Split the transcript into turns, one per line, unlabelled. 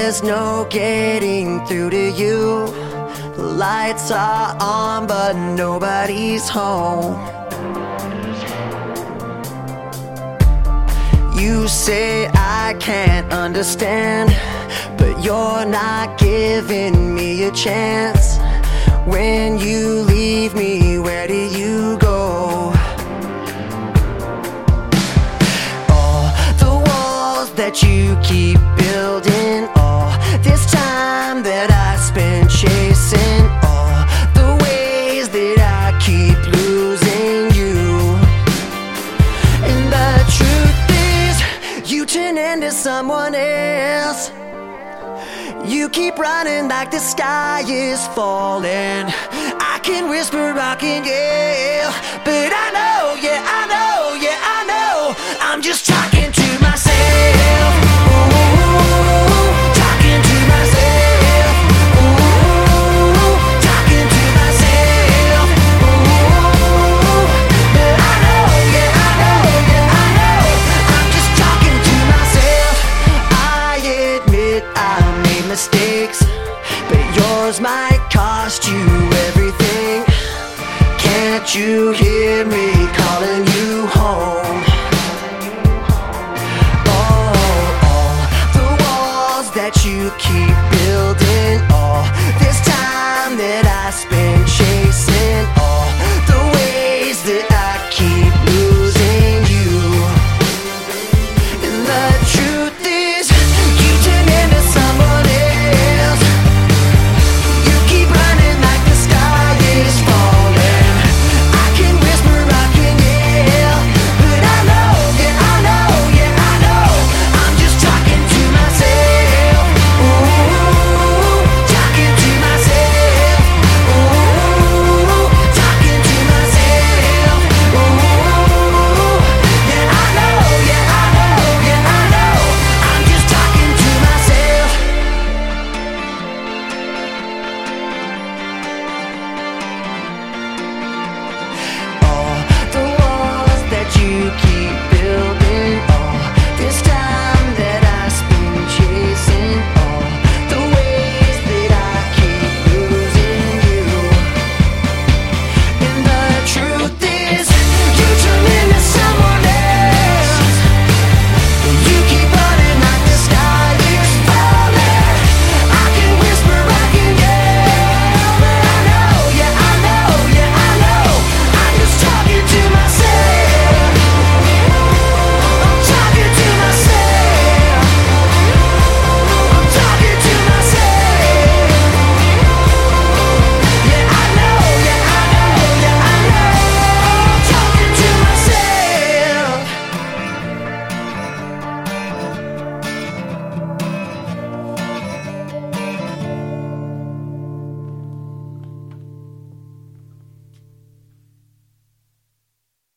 there's no getting through to you. The lights are on but nobody's home. You say I can't understand, but you're not giving me a chance. When you leave me, where do you go? All the walls that you keep building, all this time that I spent chasing, all the ways that I keep losing you. And the truth is, you turn into someone else. You keep running like the sky is falling. I can whisper, I can yell, but I know, yeah, I know, yeah, I know, I'm just talking to myself. Ooh, talking to myself. Ooh, talking to myself. Ooh, but I know, yeah, I know, yeah, I know, I'm just talking to myself. I admit I made mistakes, but yours might cost you everything. Can't you hear me calling you home? Oh, all the walls that you keep